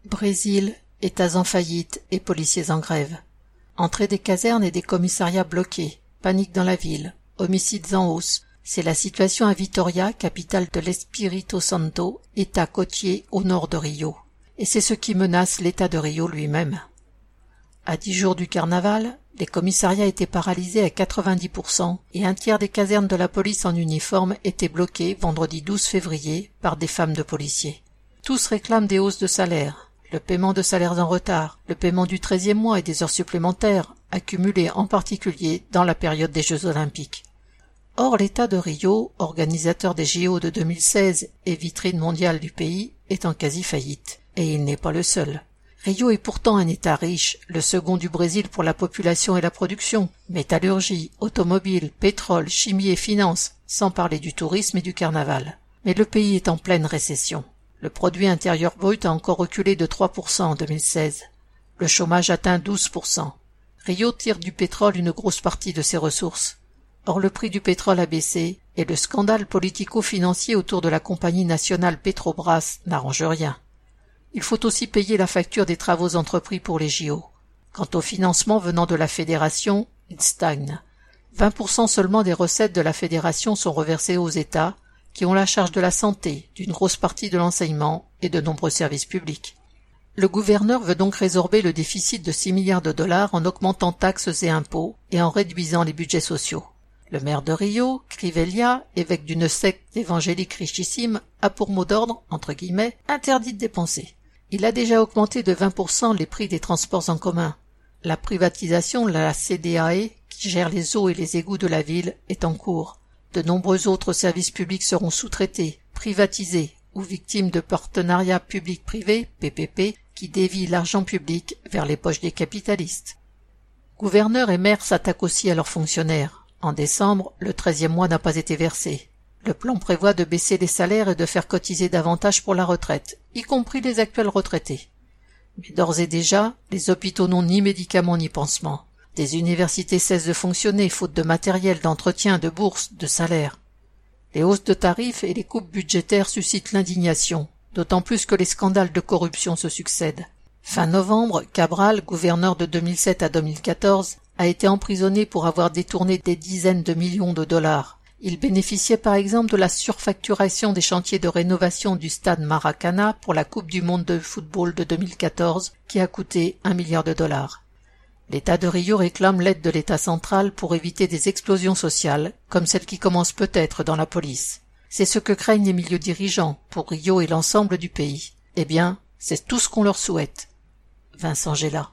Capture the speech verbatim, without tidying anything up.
Brésil, États en faillite et policiers en grève. Entrée des casernes et des commissariats bloqués, panique dans la ville, homicides en hausse. C'est la situation à Vitória, capitale de l'Espírito Santo, État côtier au nord de Rio. Et c'est ce qui menace l'État de Rio lui-même. À dix jours du carnaval, les commissariats étaient paralysés à quatre-vingt-dix pour cent et un tiers des casernes de la police en uniforme étaient bloquées vendredi douze février par des femmes de policiers. Tous réclament des hausses de salaire, le paiement de salaires en retard, le paiement du treizième mois et des heures supplémentaires, accumulées en particulier dans la période des Jeux Olympiques. Or, l'État de Rio, organisateur des J O de deux mille seize et vitrine mondiale du pays, est en quasi-faillite. Et il n'est pas le seul. Rio est pourtant un État riche, le second du Brésil pour la population et la production. Métallurgie, automobile, pétrole, chimie et finances, sans parler du tourisme et du carnaval. Mais le pays est en pleine récession. Le produit intérieur brut a encore reculé de trois pour cent en deux mille seize. Le chômage atteint douze pour cent. Rio tire du pétrole une grosse partie de ses ressources. Or le prix du pétrole a baissé et le scandale politico-financier autour de la compagnie nationale Petrobras n'arrange rien. Il faut aussi payer la facture des travaux entrepris pour les J O. Quant au financement venant de la fédération, il stagne. vingt pour cent seulement des recettes de la fédération sont reversées aux États, qui ont la charge de la santé, d'une grosse partie de l'enseignement et de nombreux services publics. Le gouverneur veut donc résorber le déficit de six milliards de dollars en augmentant taxes et impôts et en réduisant les budgets sociaux. Le maire de Rio, Crivella, évêque d'une secte évangélique richissime, a pour mot d'ordre, entre guillemets, interdit de dépenser. Il a déjà augmenté de vingt pour cent les prix des transports en commun. La privatisation de la C D A E, qui gère les eaux et les égouts de la ville, est en cours. De nombreux autres services publics seront sous-traités, privatisés ou victimes de partenariats public-privé, P P P, qui dévient l'argent public vers les poches des capitalistes. Gouverneurs et maires s'attaquent aussi à leurs fonctionnaires. En décembre, le treizième mois n'a pas été versé. Le plan prévoit de baisser les salaires et de faire cotiser davantage pour la retraite, y compris les actuels retraités. Mais d'ores et déjà, les hôpitaux n'ont ni médicaments ni pansements. Des universités cessent de fonctionner faute de matériel, d'entretien, de bourses, de salaires. Les hausses de tarifs et les coupes budgétaires suscitent l'indignation, d'autant plus que les scandales de corruption se succèdent. Fin novembre, Cabral, gouverneur de deux mille sept à deux mille quatorze, a été emprisonné pour avoir détourné des dizaines de millions de dollars. Il bénéficiait par exemple de la surfacturation des chantiers de rénovation du stade Maracana pour la Coupe du monde de football de deux mille quatorze, qui a coûté un milliard de dollars. L'État de Rio réclame l'aide de l'État central pour éviter des explosions sociales, comme celle qui commence peut-être dans la police. C'est ce que craignent les milieux dirigeants pour Rio et l'ensemble du pays. Eh bien, c'est tout ce qu'on leur souhaite. Vincent Gela.